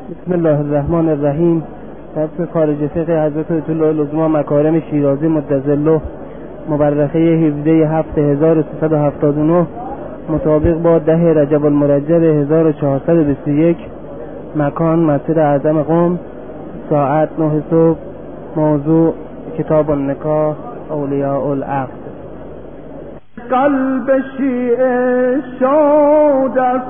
بسم الله الرحمن الرحیم. درس خارج فقه حضرت آیت الله العظمی مکارم شیرازی مدظله مورخه 17/7379 مطابق با 10 رجب المرجب 1421. مکان مسجد اعظم قم، ساعت 9 صبح. موضوع کتاب النکاح اولیاء العقد. قلب شیعه شاد است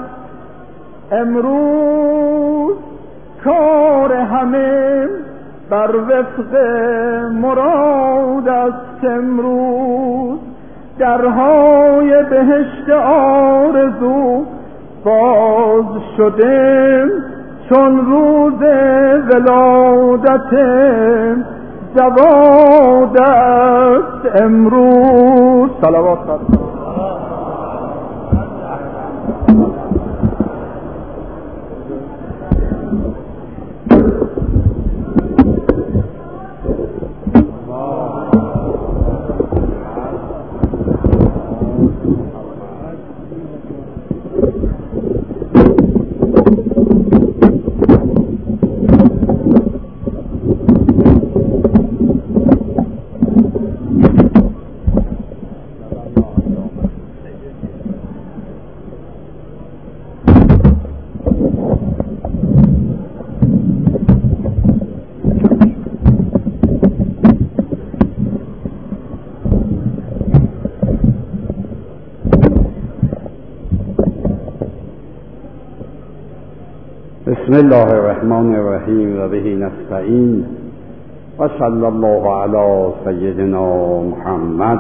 امروز، کار همه بر وفق مراد است. امروز درهای بهشت آرزو باز شده، چون روز ولادت جواد است امروز. صلوات بسم الله الرحمن الرحیم و به نستعین و صلی الله علی سیدنا محمد.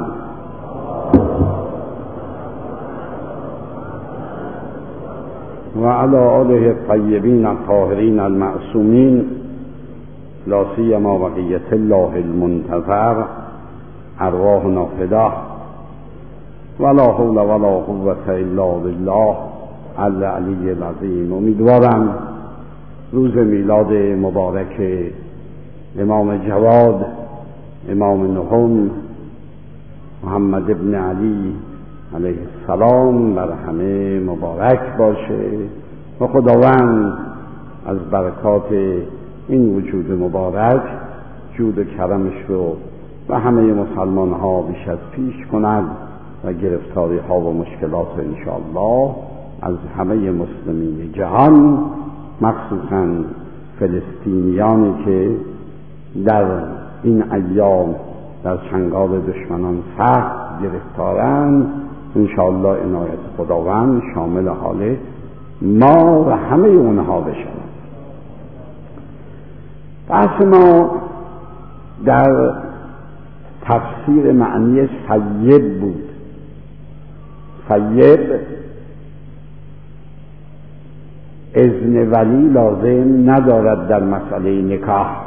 و علی آله الطیبین الطاهرین المعصومین، لا سیما بقیة الله المنتظر، ارواحنا فداه، ولا حول ولا قوة الا بالله العلی العظیم. امیدوارم روز میلاد مبارک امام جواد، امام نهم، محمد ابن علی علیه السلام بر همه مبارک باشه و خداوند از برکات این وجود مبارک جود و کرمش رو و همه مسلمان ها بیش از پیش کند و گرفتاری ها و مشکلات رو انشاءالله از همه مسلمین جهان، مخصوصا فلسطینیانی که در این ایام در چنگال دشمنان سخت گرفتارند، انشاءالله عنایت خداوند شامل حال ما و همه اونها بشود. بحث ما در تفسیر معنی سیب بود. سیب اذن ولی لازم ندارد در مسئله نکاح.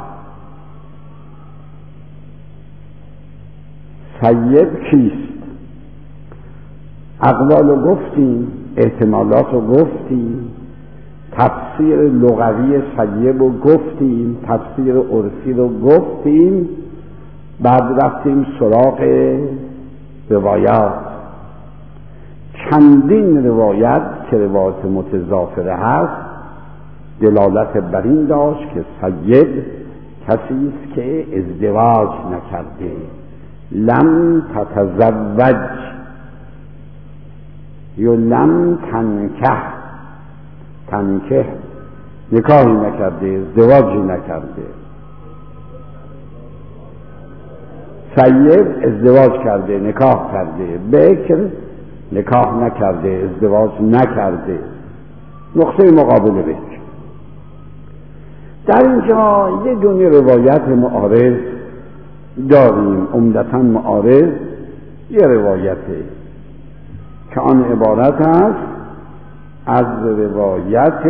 سیب کیست؟ اقوال رو گفتیم، احتمالات رو گفتیم، تفسیر لغوی سیب رو گفتیم، تفسیر عرفی رو گفتیم، بعد رفتیم سراغ روایات. چندین روایت که روایت متضافره هست دلالت بر این داشت که سید کسی است که ازدواج نکرده، لم تتزوج یا لم تنکح نکاحی نکرده، ازدواجی نکرده. سید ازدواج کرده، نکاح کرده. بکر نکاح نکرده، ازدواج نکرده. نقطه مقابل بکر. در اینجا یه دونه روایت معارض داریم، عمدتاً معارض. یه روایته که آن عبارت است از روایت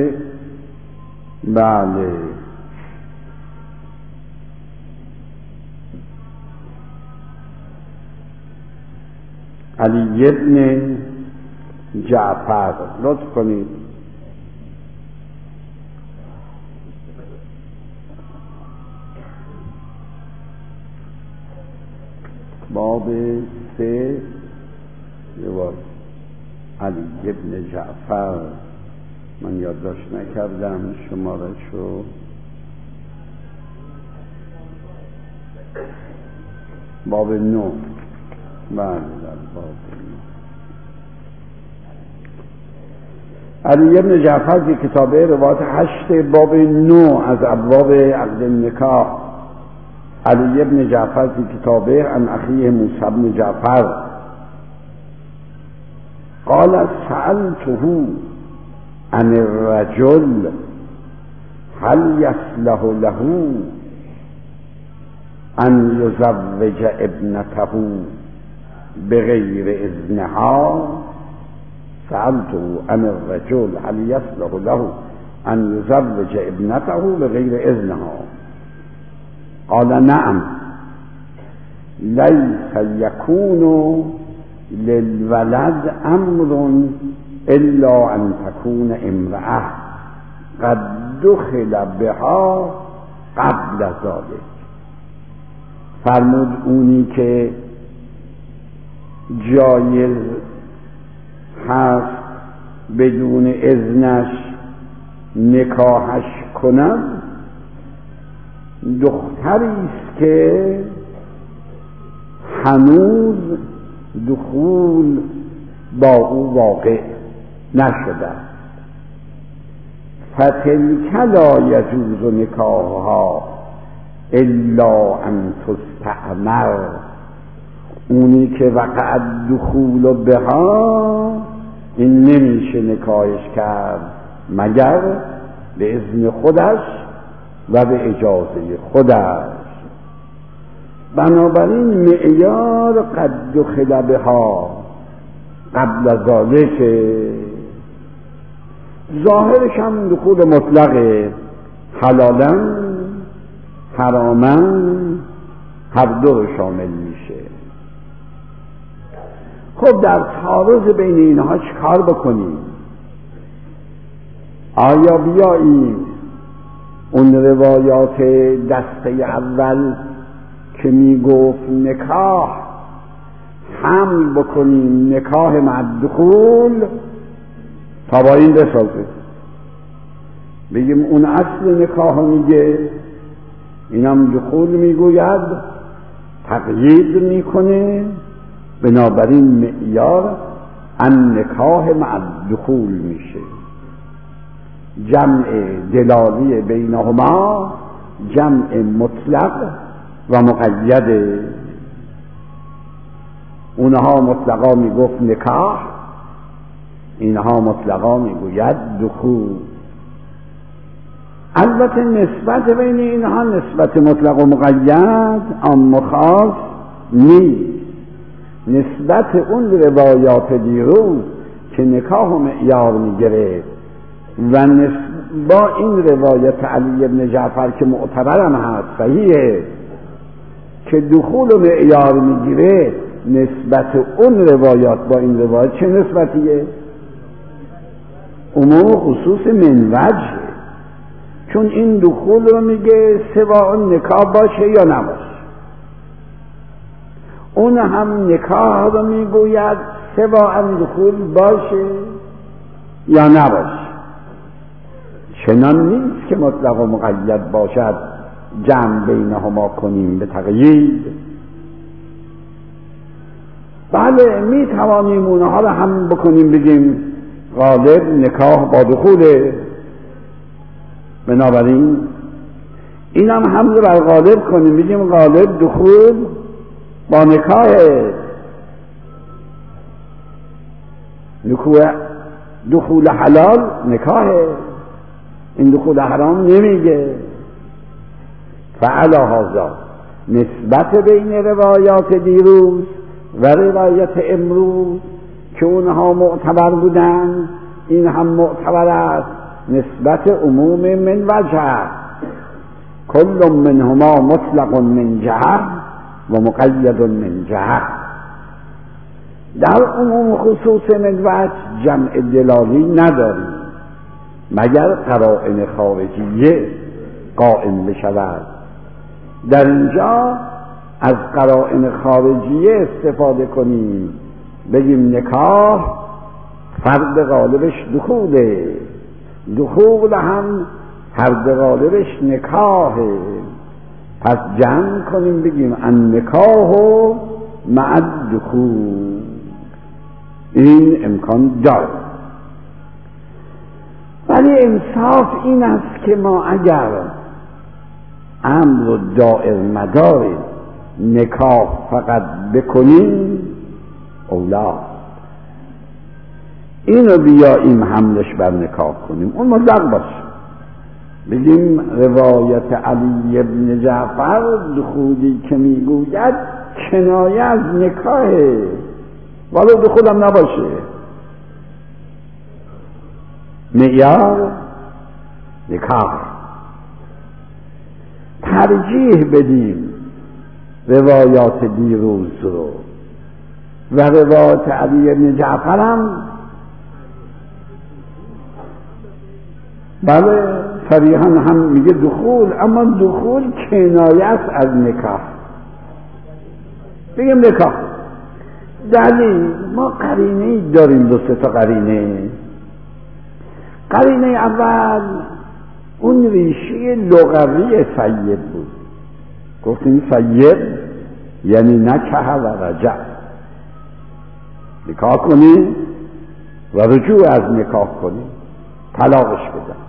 علی ابن جعفر. لطف کنید باب 3 روایت علی ابن جعفر من یادداشت نکردم شماره‌شو. باب 9. بله باب 9. علی بن جعفر در کتابه روایت 8 باب 9 از ابواب عقد النکاح. علی بن جعفر در کتابه عن اخیه موسی بن جعفر قال سألته عن الرجل هل يصلح له ان يزوج ابنته بغير اذنها. سألته عن الرجل هل يصلح له ان يزوج ابنته بغير اذنها قال نعم ليس يكون للولد امر الا ان تكون امرأة قد دخل بها قبل ذلك. فرمود اونی که جایز هست بدون اذنش نکاحش کنم دختری است که هنوز دخول با او واقع نشده. فتلک لا یجوز نکاحها الا ان تستعمر. اونی که وقع دخول بها این نمیشه نکاحش کرد مگر به اذن خودش و به اجازه خودش. بنابراین معیار قد دخل بها قبل از ذالک ظاهرش هم دخول مطلقه، حلالا حراما هر دو رو شامل میشه. خب در تعارض بین اینها چیکار بکنیم؟ آیا بیاییم اون روایات دسته اول که میگفت نکاح حمل بکنیم نکاح مع الدخول تا با این بسازه، بگیم اون اصل نکاح میگه اینم دخول میگوید تقیید میکنه، بنابراین معیار ان نکاح مع الدخول میشه. جمع دلالی بینهما جمع مطلق و مقید. اونها مطلقا میگفت نکاح، اینها مطلقا میگوید دخول. البته نسبت بین اینها نسبت مطلق و مقید اما خاص نیست. نسبت اون روایات دیروز که نکاح و معیار میگیره و با این روایت علی بن جعفر که معتبرم هست صحیحه که دخول و معیار میگیره، نسبت اون روایات با این روایت چه نسبتیه؟ عموم خصوص من وجه، چون این دخول رو میگه سواء نکاح باشه یا نباشه، اون هم نکاح رو میگوید سواء دخول باشه یا نباشه. چنان نیست که مطلق و مقید باشد جمع بینهما کنیم به تقیید. بله می توانیم اونها رو هم بکنیم بگیم غالب نکاح با دخوله، بنابراین این هم حمل بر غالب کنیم بگیم غالب دخول با نکاح. دخول حلال نکاحه، این دخول حرام نمیگه. فعلی هذا نسبت بین روایات دیروز و روایت امروز که اونها معتبر بودن این هم معتبر است، نسبت عموم من وجه، کل منهما مطلق من جهه و مقید من جهه. در عموم خصوص من وجه جمع دلالی نداریم مگر قرائن خارجیه قائم بشود. در اینجا از قرائن خارجیه استفاده کنیم، بگیم نکاح فرد غالبش دخوله، دخول هم هر قالبش نکاحه. پس جمع کنیم بگیم النکاح مع الدخول، این امکان داره. ولی انصاف این است که ما اگر امر و دائر مدار نکاح فقط بکنیم اولا، اینو بیاییم حملش بر نکاح کنیم، اون مطلق باشه. بگیم روایت علی ابن جعفر دخولی که میگوید کنایه از نکاحه، ولو دخولم نباشه، معیار نکاح. ترجیح بدیم روایات دیروز رو و روایت علی ابن جعفر هم بله صریحا هم میگه دخول، اما دخول کنایه است از نکاح. بگیم نکاح. دلیل ما قرینه داریم، دو سه تا قرینه. قرینه اول اون ریشه لغوی سید بود. گفتیم سید یعنی نکح و رجع، نکاح کنی و رجوع از نکاح کنی، طلاقش بدن.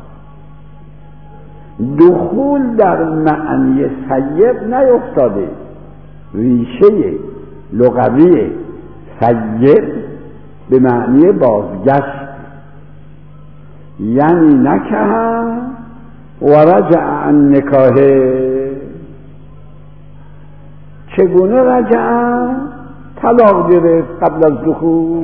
دخول در معنی سید نیفتاده، ریشه لغوی سید به معنی بازگشت، یعنی نکح و رجع عن نکاحه. چگونه رجع؟ طلاق گرفت قبل از دخول.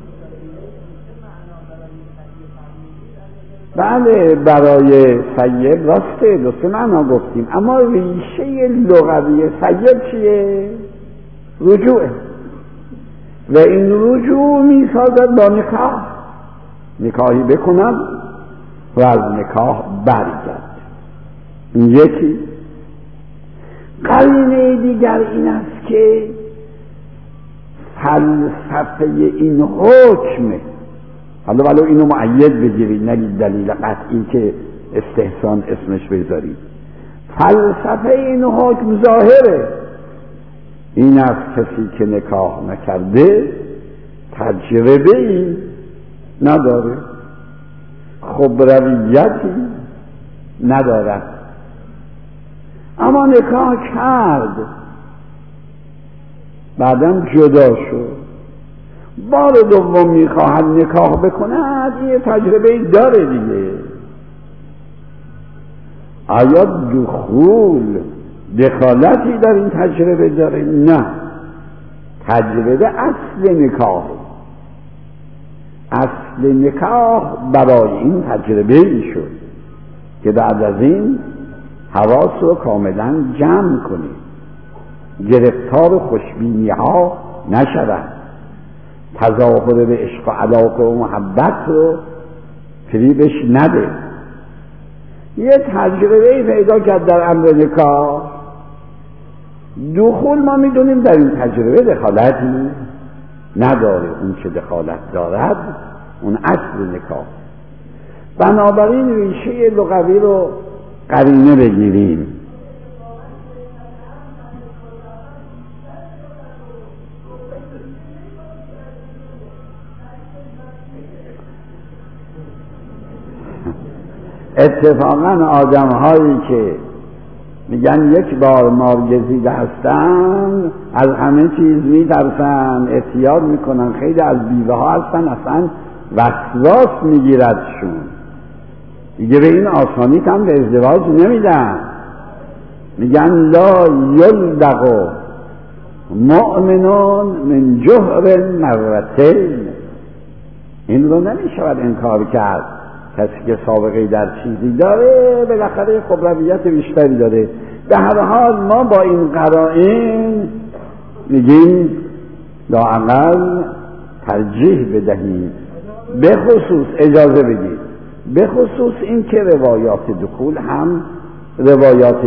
بله برای سید راسته، دو سه معنا گفتیم، اما ریشه لغوی سید چیه؟ رجوعه، و این رجوع می سازد با نکاح. نکاحی بکنم و از نکاح برگرد. این یکی. قرینه دیگر این است که فلسفه این حکمه، حالا ولو اینو مؤید بگیرید نگید دلیل قطعی که استحسان اسمش بذارید، فلسفه این حکم ظاهره. این است کسی که نکاح نکرده تجربه ای نداره، خبرویتی ندارد، اما نکاح کرد، بعدم جدا شد، بار دوم میخواهد نکاح بکند، یه تجربه داره دیگه. آیا دخول دخالتی در این تجربه داره؟ نه، تجربه اصل نکاح. اصل نکاح برای این تجربه ای شد که بعد از این حواس رو کاملا جمع کنی، گرفتار خوشبینی ها نشود، تظاهر به عشق و علاقه و محبت رو فریبش نده. یه تجربه پیدا کرد در امر نکاح. دخول ما میدونیم در این تجربه دخالتی نداره، اون چه دخالت دارد اون اصل نکاح. بنابراین ریشه لغوی رو قرینه بگیریم. اتفاقا آدم هایی که میگن یک بار مارگزیده هستن از همه چیز میترسن، احتیاط میکنن، خیلی از بیوه ها هستن اصلا وسواس میگیردشون، دیگه به این آسانی هم به ازدواج نمیدن. میگن لا یلدغ مؤمنون من جهر مرتين، این رو نمیشود انکار کرد. کسی که سابقه در چیزی داره بالاخره خبرویت بیشتری داره. به هر حال ما با این قرائن میگیم لااقل ترجیح بدهیم، به خصوص اجازه بدید، به خصوص این که روایات دخول هم روایات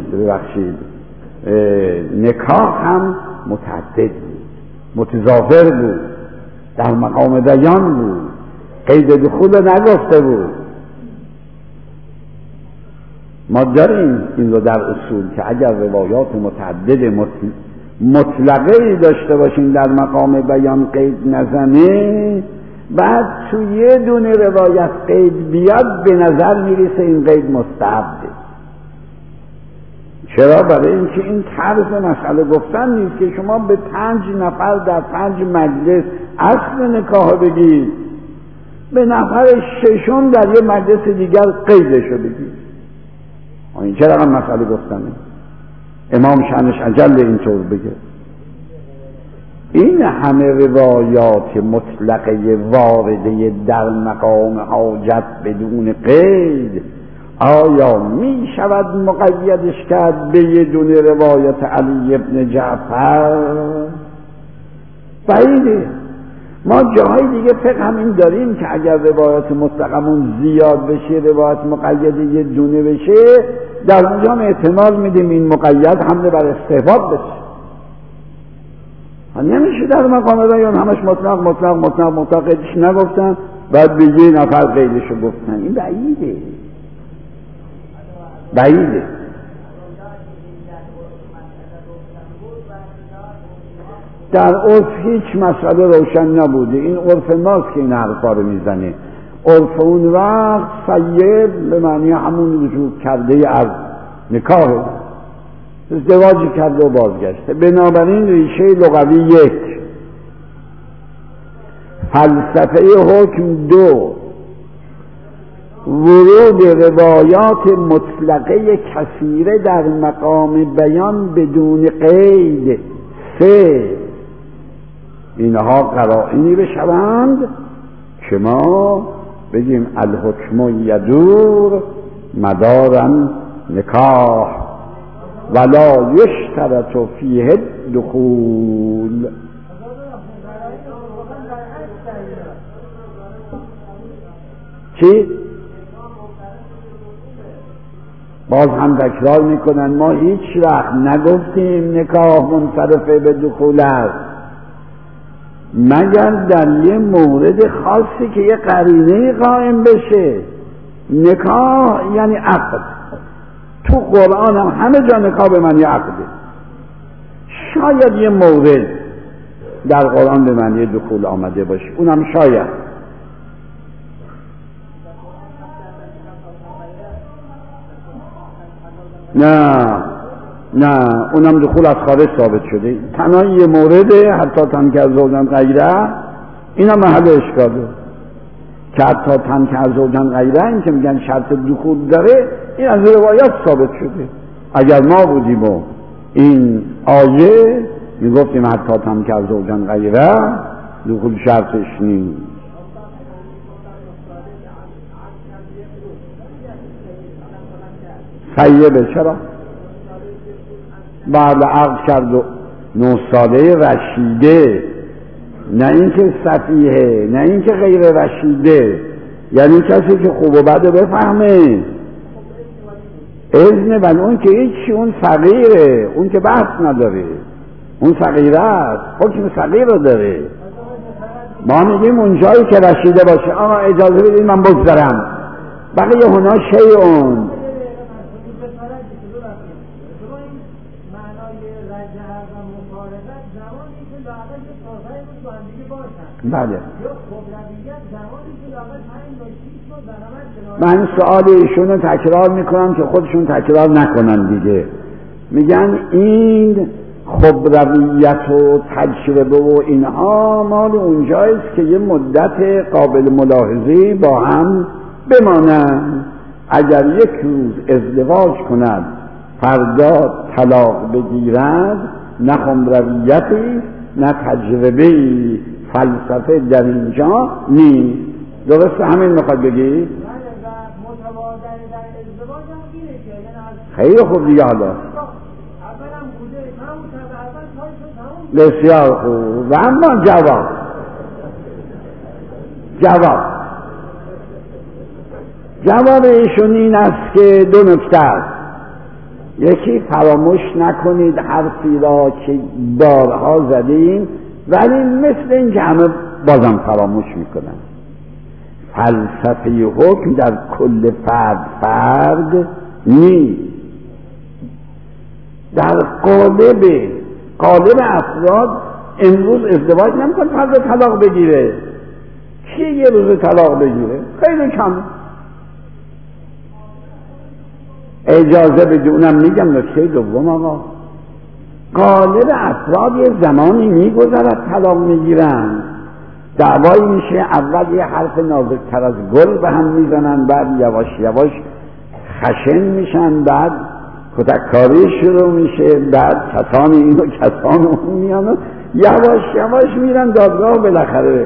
نکاح هم متعدد بود، متضافر بود، در مقام بیان بود، قید دخول نگفته بود. ما داریم این رو در اصول که اگر روایات متعدد مطلقه داشته باشیم در مقام بیان قید نزنه، بعد تو یه دونه روایت قید بیاد به نظر میرسه این قید مستحبه. چرا؟ برای اینکه این طرز مسئله گفتن نیست که شما به 5 نفر در 5 مجلس اصل نکاح بگید، به نفر 6 در یه مجلس دیگر قیدشو بگید. این چرا هم مسئله گفتنه؟ امام شأنش عجل اینطور بگه. این همه روایات مطلقه وارده در مقام حاجت بدون قید، آیا می شود مقیدش کرد به یه دونه روایت علی ابن جعفر؟ بعیده. ما جاهای دیگه فقه هم این داریم که اگر روایت مطلقمون زیاد بشه، روایت مقید یه دونه بشه، در اونجا احتمال میدیم این مقید حمله بر استحباب بشه. نمیشه در مقام بیان همش مطلق قیدش نگفتن بعد به یه نفر قیدشو گفتن. این بعیده. در عرف هیچ مسئله روشن نبوده. این عرف ماست که این حرفا رو میزنه. عرف اون وقت سید به معنی همون وجود کرده از نکاح، ازدواجی کرده و بازگشته. بنابراین ریشه لغوی 1، فلسفه حکم 2، ورود روایات مطلقه کثیره در مقام بیان بدون قید 3. اینها قرائنی بشوند که ما بگیم الحکم یدور مدارا نکاح ولا یشترط فیه دخول. چی؟ باز هم تکرار میکنن ما هیچ وقت نگفتیم نکاح منصرفه به دخول است مگر در یه مورد خاصی که یه قرینه قائم بشه. نکاح یعنی عقد. تو قرآن هم همه جا نکاح به معنی عقده. شاید یه مورد در قرآن به معنی دخول آمده باشه، اونم شاید. نه اونم دخول از خارج ثابت شده. تنها یه مورده حتی تنک زوجن غیره، اینم محل اشکاله که حتی تنک زوجن غیره این که میگن شرط دخول داره، این از روایات ثابت شده. اگر ما بودیم و این آیه میگفتیم حتی تنک زوجن غیره دخول شرطش نیست. سیبه چرا؟ بعد عقد کرد و 9 ساله رشیده، نه اینکه سفیهه، نه اینکه غیر رشیده، یعنی کسی که خوب و بد بفهمه اذن. ولی اون که هیچی، اون صغیره، اون که بحث نداره، اون صغیره است، حکم صغیر رو داره. ما میگیم اون جایی که رشیده باشه آقا اجازه بدید من بگذرم، بقیه هنا شیعون. بله. من سؤال ایشونو تکرار میکنم که خودشون تکرار نکنن دیگه. میگن این خبرویت و تجربه و اینها مال اونجایست که یه مدت قابل ملاحظه‌ای با هم بمانند. اگر یک روز ازدواج کند فردا طلاق بگیرد، نه خبرویتی نه تجربه‌ای، فلسفه در اینجا نیست. درسته همین میخواد بگی؟ خیلی خوب دیگه. حالا بسیار خوب. و اما جواب ایشون این است که 2 نکته است. یکی، فراموش نکنید حرفی را که بارها زدیم ولی مثل این که همه بازم فراموش میکنن. فلسفه حکم در کل فرد نیست. در قالب افراد امروز ازدواج نمی‌کنه فردا طلاق بگیره. کی یه روز طلاق بگیره؟ خیلی کم. اجازه بدونم میگم نکته دوم آقا، قالب افراد یه زمانی میگذرد طلاق میگیرن، دعوایی میشه، اول یه حرف نازکتر از گل به هم میزنن، بعد یواش یواش خشن میشن، بعد کتککاری شروع میشه، بعد کسان این و کسان اون میان، یواش یواش میرن دادگاه. بالاخره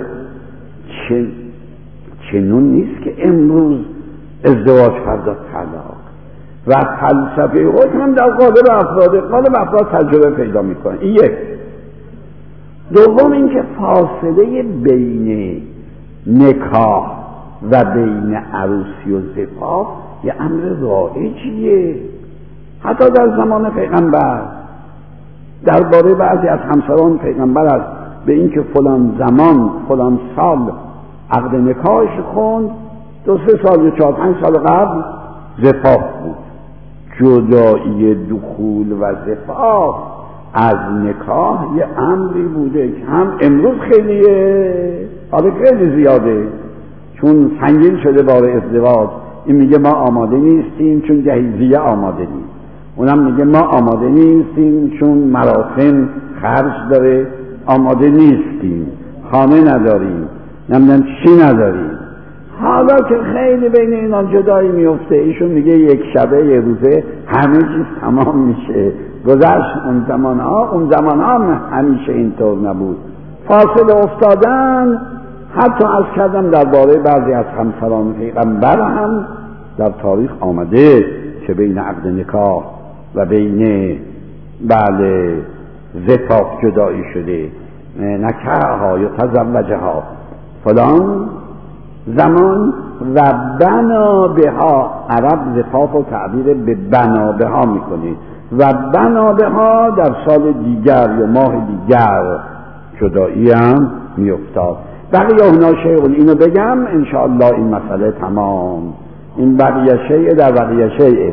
چنون نیست که امروز ازدواج فردا طلاق. و فلسفه حکم هم در قالب افراد تجربه پیدا میکنه. این یک. دوم اینکه فاصله بین نکاح و بین عروسی و زفاف یه امر رایجیه. حتی در زمان پیغمبر درباره بعضی از همسران پیغمبر است به اینکه فلان زمان فلان سال عقد نکاحش خوند، 2-3 سال یا 4-5 سال قبل زفاف بود. جدایی دخول و زفاف از نکاح یه امری بوده که هم امروز خیلی زیاده، چون سنگین شده بار ازدواج. این میگه ما آماده نیستیم چون جهیزیه آماده نیست، اونم میگه ما آماده نیستیم چون مراسم خرج داره، آماده نیستیم، خانه نداریم، نمیدونم چی نداریم. حالا که خیلی بین اینا جدایی میفته، ایشون میگه یک شبه یه روزه همه چیز تمام میشه. گذشت اون زمان ها همیشه اینطور نبود. فاصله افتادن. حتی از کردم درباره بعضی از همسران پیغمبر هم در تاریخ آمده که بین عقد نکاح و بین زفاف جدایی شده. نکاحها یا تزوجها فلان زمان و بنابها. عرب زفاف و تعبیر به بنابها میکنه و بنابها در سال دیگر یا ماه دیگر جدایی هم میافتاد. بقیه هنا شیء، اینو بگم انشاءالله این مسئله تمام. این بقیه شیء در بقیه شیء.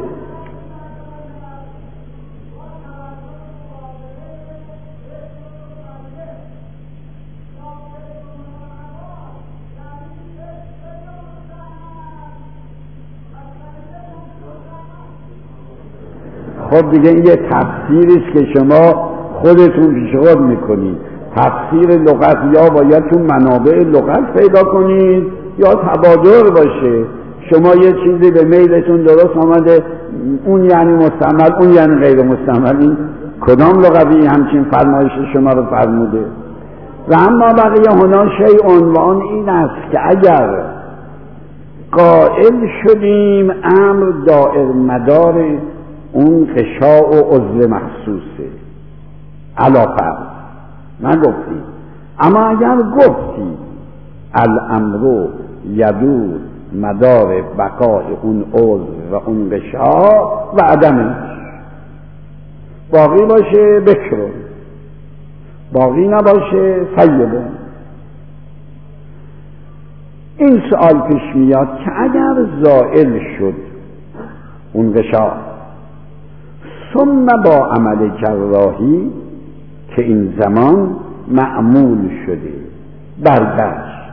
خب دیگه این یه تفسیریست که شما خودتون پیش خود میکنید. تفسیر لغت یا باید تو منابع لغت پیدا کنید یا تبادر باشه. شما یه چیزی به میلتون درست آمده، اون یعنی مستعمل، اون یعنی غیر مستعمل. این کدام لغوی همچین فرمایش شما رو فرموده؟ و اما بقیه هنا شیء، عنوان این است که اگر قائل شدیم امر دائر مدار اون غشاء و عضو محسوسه، علاقه نگفتی، اما اگر گفتی الامر یدور مدار بقای اون عضو و اون غشاء و عدمش، باقی باشه بکرون، باقی نباشه سیبون. این سوال پیش میاد که اگر زائل شد اون غشاء ثم با عمل جراحی که این زمان معمول شده برگشت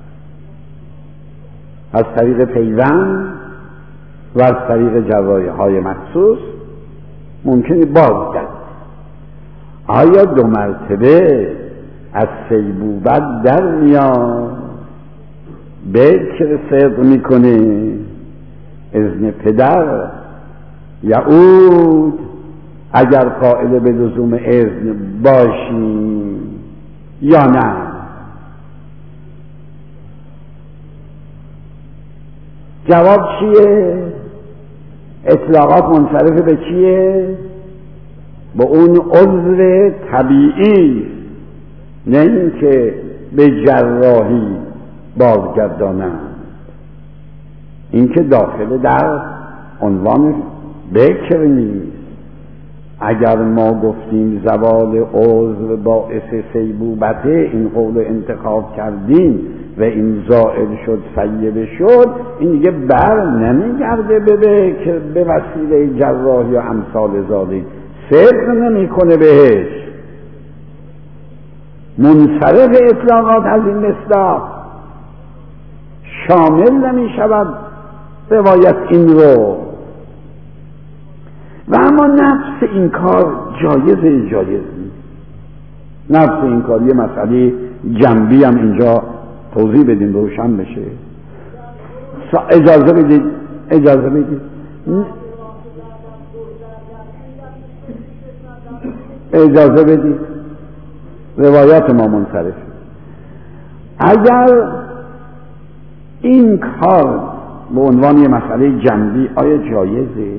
از طریق پیوند و از طریق جراحی های مخصوص ممکنه بازگرد. آیا 2 مرتبه از سیبوبت در میاد؟ بکر صدق میکنه، اذن پدر یعود اگر قائل به لزوم اذن باشی یا نه؟ جواب چیه؟ اطلاقات منصرف به چیه؟ به اون عضو طبیعی، نه این که به جراحی بازگردانند. این که داخل در عنوان بکر نیست. اگر ما گفتیم زوال عضو باعث سیبوبته، این قول انتخاب کردیم و این زائل شد سیبه شد، این دیگه بر نمیگرده به وسیله جراح یا امثال ذالک، صدق نمیکنه بهش، منصرف اطلاقات از این مصداق، شامل نمی شود روایت این رو. و اما نفس این کار جایز نیست. نفس این کار یه مسئله جنبی هم اینجا توضیح بدیم روشن بشه. اجازه بدید روایات ما منصرف. اگر این کار به عنوان یه مسئله جنبی آیا جایزه؟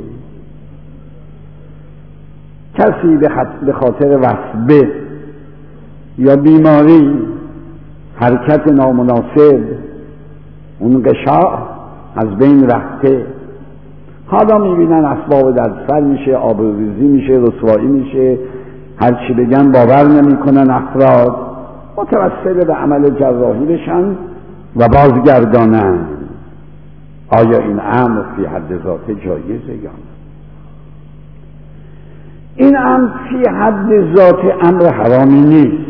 کسی به خاطر وثبه یا بیماری، حرکت نامناسب، اون غشاء از بین رفته، حالا میبینن اسباب دردسر میشه، آبروریزی میشه، رسوایی میشه، هرچی بگن باور نمیکنن افراد، متوسل به عمل جراحی بشن و بازگردانن. آیا این امر فی حد ذاته جایزه یا نه؟ این امر فی حد ذاته امر حرامی نیست،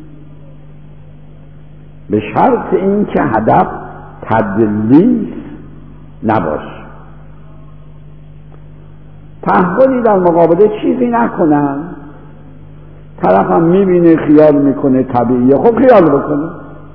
به شرط اینکه هدف تدلیس نباشه، تحولی در مقابله چیزی نکنن، طرف هم میبینه خیال میکنه طبیعیه، خب خیال بکنه،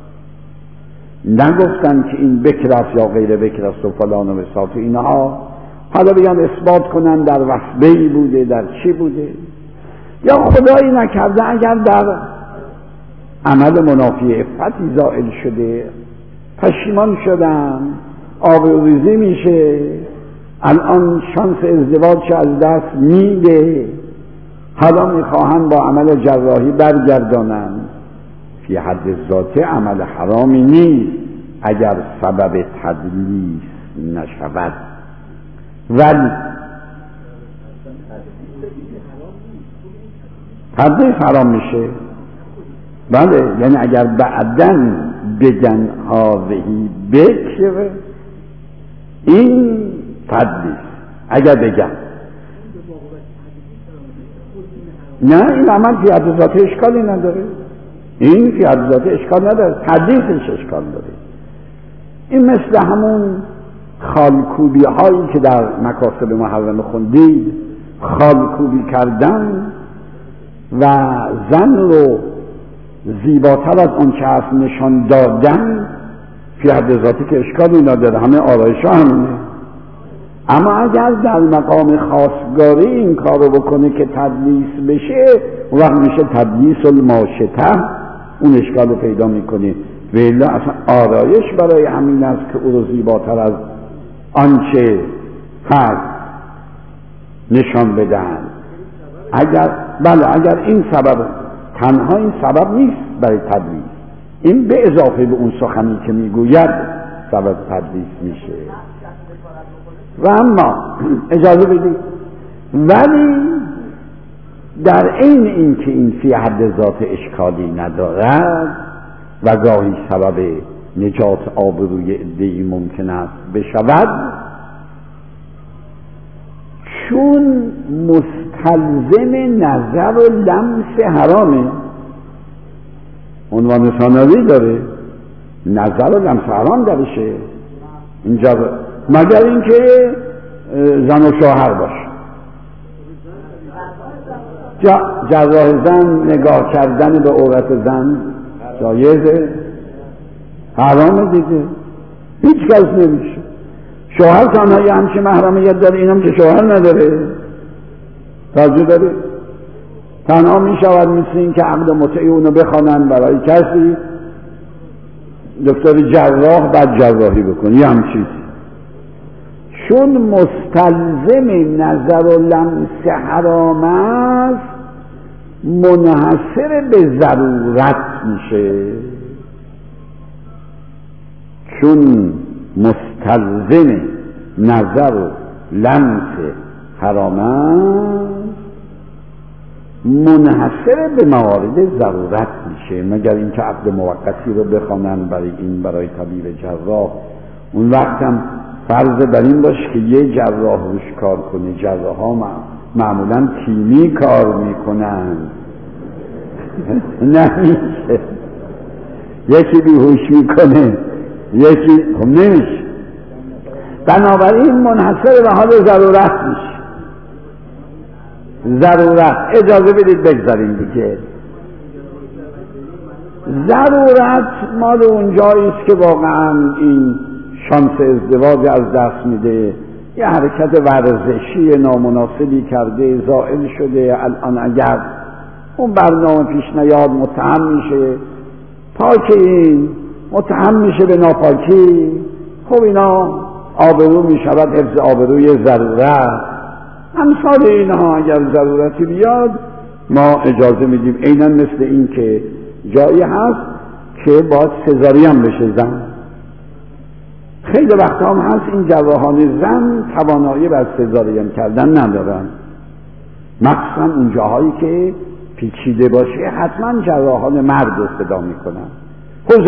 نگفتن که این بکر است یا غیر بکر است و فلان و بساط اینها، حالا بگن اثبات کنن در وثبه‌ای بوده، در چی بوده، یا خدایی نکرده اگر در عمل منافی عفتی زائل شده، پشیمان شدن، آبروریزی میشه، الان شانس ازدواج از دست میده، حالا میخواهن با عمل جراحی برگردانن، فی حد ذاته عمل حرامی نیست اگر سبب تدلیس نشود. ولی تدلیس حرام میشه، بله، یعنی اگر بعدن بگن هاذهی بکر، این تدلیس اگر بگن نه، این عمل فی حد ذاته اشکالی نداره، این فی حد ذاته اشکال نداره، تدلیسش اشکال داره. این مثل همون خالکوبی هایی که در مکاسب محرم خوندید، خالکوبی کردن و زن رو زیباتر از آنچه هست نشان دادن، فی حد ذاتی که اشکالی نداره، همه آرایش ها همینه. اما اگر در مقام خاصگاری این کار رو بکنه که تدلیس بشه، وقت میشه تدلیس الماشطه، اون اشکال رو پیدا میکنه. ولی اصلا آرایش برای همین است که او رو زیباتر از آنچه هست نشان بدن. اگر این سبب، تنها این سبب نیست برای تدلیس، این به اضافه به اون سخنی که میگوید سبب تدلیس میشه. و اما اجازه بدید، ولی در عین این که این فی حد ذات اشکالی ندارد و گاهی سبب نجات آبروی عده‌ای ممکن است بشود، چون مستلزم نظر و لمس حرامه، عنوان ثانوی داره، نظر و لمس حرام درشه اینجا، مگر اینکه زن و شوهر باشه. جراح زن نگاه کردن به عورت زن جایزه؟ حرامه دیگه، هیچ کس نمیشه. شوهر تنها یه همچه محرمیت داره، اینم که شوهر نداره، توجه داره، تنها میشود مثل این که عقد متعی اونو بخوانن برای کسی، دکتر جراح بعد جراحی بکنه، یه هم چیزی. چون مستلزم نظر و لمس حرام است، منحصر به ضرورت میشه. چون مستلزم نظر و لمس حرام است، منحصر به موارد ضرورت میشه، مگر اینکه عقد موقتی رو بخوانن برای طبیب جراح. اون وقت هم فرض بر این باشه که یه جراح روش کار کنه. جراح ها معمولا تیمی کار میکنن نمیشه یکی بیهوش میکنه یکی خب نمیشه. بنابراین منحصر به حال ضرورت میشه. ضرورت، اجازه بدید بگذاریم دیگه. ضرورت مال اونجایی است که واقعا این شانس ازدواج از دست میده، یه حرکت ورزشی نامناسبی کرده، زائل شده، الان اگر اون برنامه پیش نیاد متهم میشه، پاکین متهم میشه به ناپاکی، خب اینا آبرو میشود، حفظ آبروی ضرورت. امثال اینها اگر ضرورتی بیاد ما اجازه میدیم. عیناً مثل این که جایی هست که باید سزارین بشه زن. خیلی وقت هم هست این جراحان زن توانایی بر سزارین کردن ندارن، مخصوصا اون جاهایی که پیچیده باشه حتما جراحان مرد رو صدا میکنن. خب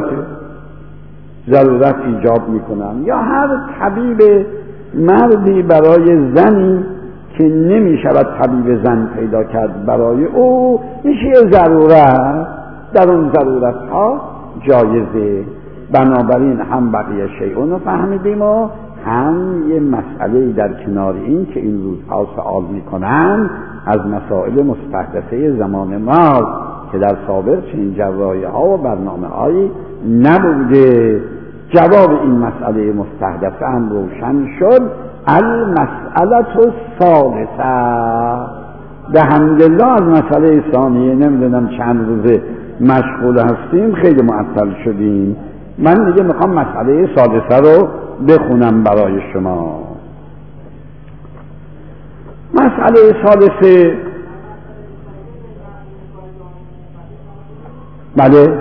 ضرورت ایجاب میکنن، یا هر طبیب مردی برای زنی که نمیشود طبیب زن پیدا کرد برای او میشه ضرورت، در اون ضرورت ها جایزه. بنابراین هم بقیه شیعون رو فهمیدیم و هم یه مسئله در کنار این که این روزها سوال میکنن از مسائل مستحدثه زمان ما که در سابق چنین جراحی ها و برنامه هایی نبوده. جواب این مسئله مستحدثه هم روشن شد. المسئله الثالثه، به حمدالله از مسئله ثانیه نمیدونم چند روزه مشغول هستیم، خیلی معطل شدیم. من دیگه میخوام مسئله سادسه رو بخونم برای شما. مسئله سادسه، بله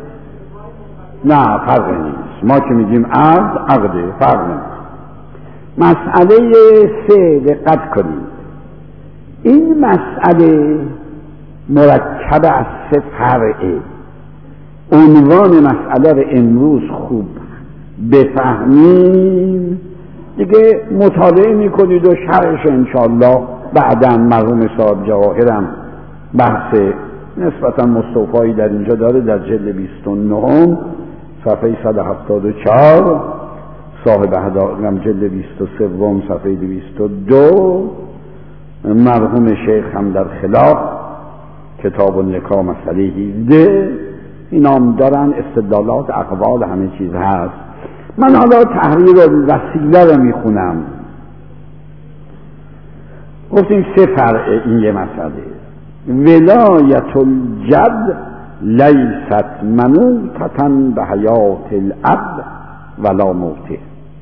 نه فرق نیست، ما که میگیم عقده فرق نیست. مسئله 3 دقت کنید، این مسئله مرکب از 3 فرعه. عنوان مسئله رو امروز خوب بفهمیم دیگه مطالعه میکنید و شرحش انشاءالله بعداً مرحوم صاحب جواهرم بحث نسبتاً مستوفایی در اینجا داره، در جلد 29 صفحه 174، صاحب هدایقم جلد 23 صفحه 202، مرحوم شیخ هم در خلاف کتاب النکاح مسئله 17 اینام دارن، استدلالات اقوال همه چیز هست. من حالا تحریر وسیله رو میخونم. گفتیم 3 فرع این یه مسئله. ولایت الجد لیست منوطة به حیات الاب ولا موته.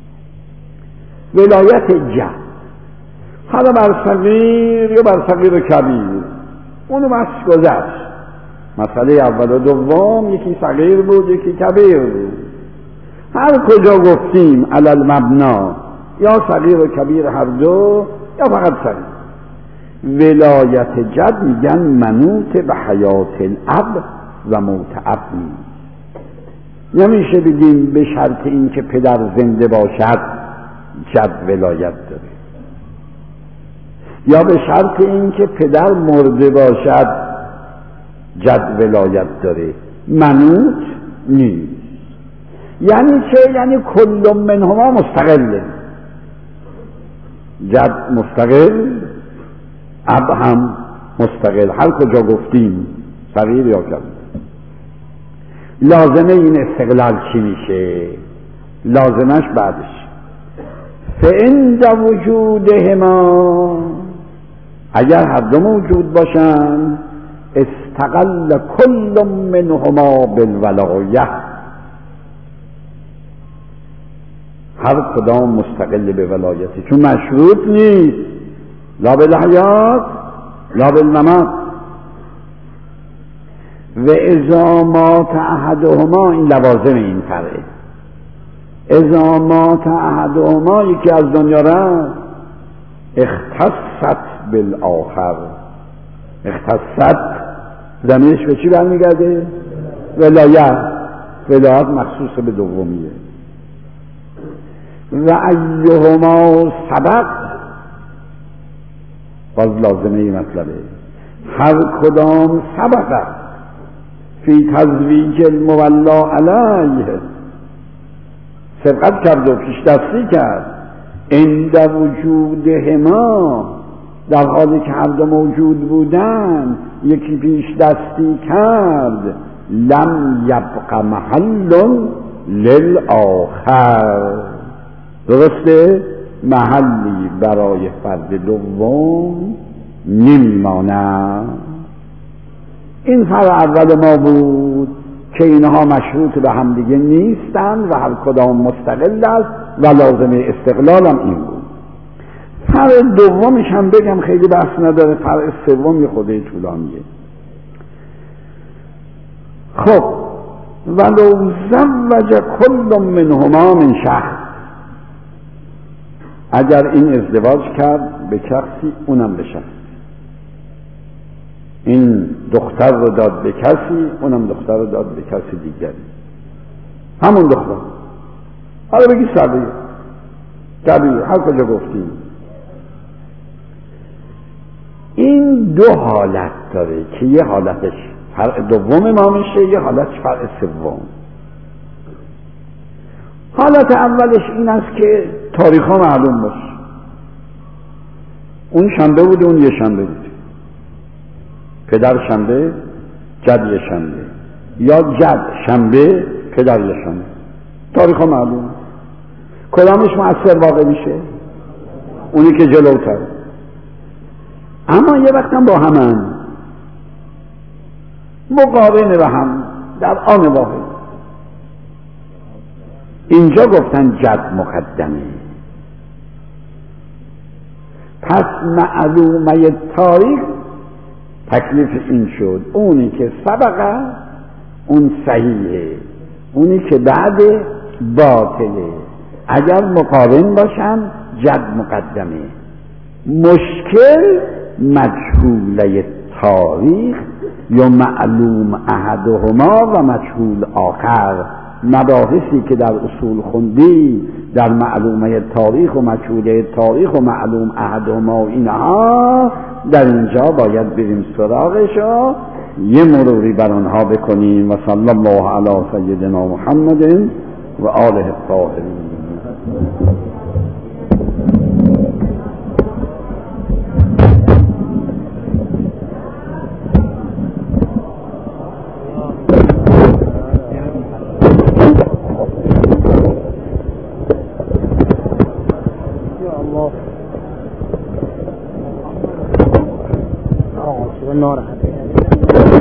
ولایت جد حالا بر صغیر یا بر صغیر کبیر، اونو بس گذشت. مسئله اول و دوم یکی صغیر بود یکی کبیر بود. هر کجا گفتیم علی المبنا یا صغیر و کبیر هر دو یا فقط صغیر، ولایت جد میگن منوط به حیات الاب و موت اب. نمیشه بگیم به شرط این که پدر زنده باشد جد ولایت داره، یا به شرط این که پدر مرده باشد جد ولایت داره. منوط نیست. یعنی چه؟ یعنی کل منهما مستقله. جد مستقل، اب هم مستقل، هر کجا گفتیم صغیر یا کبیر. لازمه این استقلال چی میشه؟ لازمش بعدش فعند وجودهما، اگر هر دو موجود باشن استقل کل منهما بالولایه، هر کدام مستقل به ولایتی، چون مشروط نیست لا بالحیات لا بالممات. و اذا مات احدهما، این لوازم این فرعه، اذا مات احدهما یکی از دنیا رفت اختصت بالآخر، اختصت زمینش به چی برمیگرده؟ ولایت مخصوص به دومیه. و ایهما سبق، باز لازمه مطلبه، هر کدام سبق فی تزویج المولا علیه، سبقت کرد و پیش دستی کرد، عند وجودهما، در حالی که هر دو موجود بودن یکی پیش دستی کرد، لم یبق محل للآخر، درسته؟ محلی برای فرد دوم نمیماند. این فرع اول ما بود که اینها مشروط به هم دیگه نیستند و هر کدام مستقل است و لازمه استقلال هم این بود. فرع دومش هم بگم خیلی بحث نداره، فرع سوم یه خورده طولانیه. خب ولو زوج کل منهما من شخص، اگر این ازدواج کرد به شخصی اونم به شخص، این دختر رو داد به کسی اونم دختر رو داد به کسی دیگری، همون دختر، حالا بگی صغیر هر کجا گفتیم، این دو حالت داره که یه حالتش فرع دوم ما میشه، یه حالتش فرع سوم. حالت اولش این است که تاریخ ها معلوم باشه، اون شنبه بوده اون یه شنبه بوده، پدر شنبه جد یه شنبه، یا جد شنبه پدر یه شنبه، تاریخ ها معلوم. کدامش مؤثر واقع میشه؟ اونی که جلوتر. اما یه وقت هم با همن مقارن به هم در آن واحد. اینجا گفتن جد مقدمه، پس معلومه تاریخ تکلیف این شد، اونی که سبقه اون صحیحه، اونی که بعد باطله. اگر مقارن باشن جد مقدمه. مشکل مجهوله تاریخ یا معلوم احدهما و مجهول آخر. مباحثی که در اصول خوندی در معلومه تاریخ و مجهوله تاریخ و معلوم احدهما و اینها، در اینجا باید بریم سراغش و یه مروری بر آنها بکنیم. و صلی الله علی سیدنا محمد و آله الطاهرین. ناراحت